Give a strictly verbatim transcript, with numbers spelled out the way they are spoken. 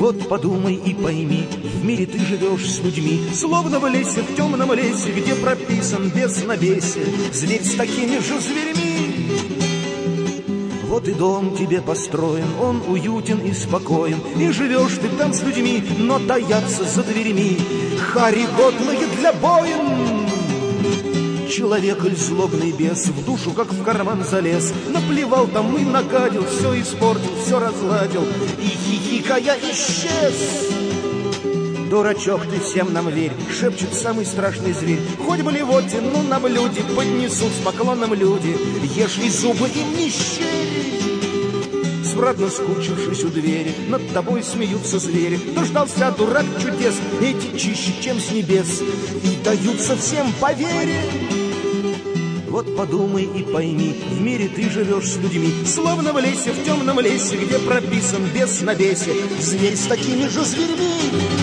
Вот подумай и пойми, в мире ты живешь с людьми, словно в лесе, в темном лесе, где прописан бес на бесе, зверь с такими же зверями. Вот и дом тебе построен, он уютен и спокоен, и живешь ты там с людьми, но таятся за дверями хари годные для боин. Человек или злобный бес в душу, как в карман залез, наплевал там и нагадил, все испортил, все разладил, и хихикая исчез. Дурачок ты, всем нам верь, шепчет самый страшный зверь. Хоть бы левоте, ну на блюде поднесут с поклоном люди, ешь и зубы им не щери. Смрадно скучившись у двери, над тобой смеются звери. Дождался дурак чудес, эти чище, чем с небес, и даются всем по вере. Вот подумай и пойми, в мире ты живешь с людьми, словно в лесе, в темном лесе, где прописан бес на бесе, зверь с такими же зверьми.